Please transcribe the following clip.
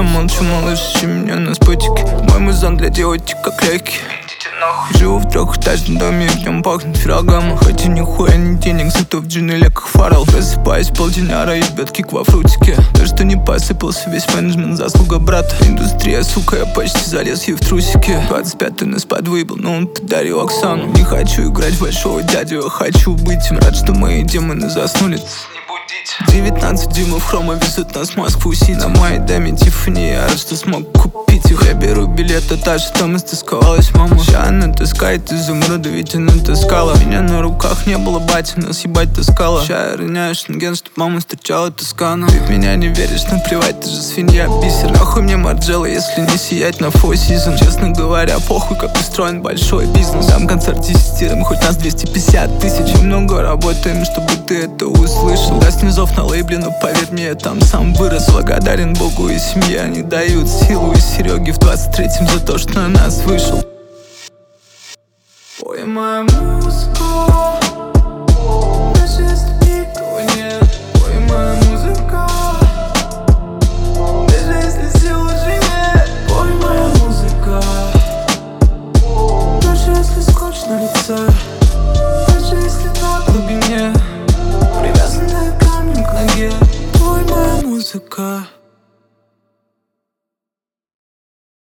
Шагаю молча, малыш, ищи меня на спутике. Мой музон для девочек как легкий. Живу в трехэтажном доме, в нем пахнет феррагама. Хотя нихуя не денег, зато в джинеле как Фаррелл. Просыпаюсь полдинара и бьет кик во фрутике. То, что не посыпался весь менеджмент, заслуга брата. Индустрия, сука, я почти залез ей в трусики. 25-й на спад выебал, но он подарил Оксану. Не хочу играть в большого дядю, я хочу быть им. Рад, что мои демоны заснули. 19 дюймов хрома везут нас в Москву Сити. На моей даме Тиффани, я рад, что смог купить их. Я беру билет, а та же там истосковалась мама. Ща она таскает изумруды, ведь она таскала. Меня на руках не было, батя нас ебать таскала. Ща я роняю шенген, чтоб мама встречала Тоскану. Ты в меня не веришь, наплевать, ты же свинья, бисер. Нахуй мне Марджелла, если не сиять на Four Seasons. Честно говоря, похуй, как устроен большой бизнес. Дам концерт 10, хоть нас 250 тысяч. Мы много работаем, чтобы ты это услышал. Да, снизов на лейбле, но поверь мне, я там сам вырос. Благодарен Богу и семье, они дают силу. И Сереге в 23-м за то, что на нас вышел. Ой, моя музыка.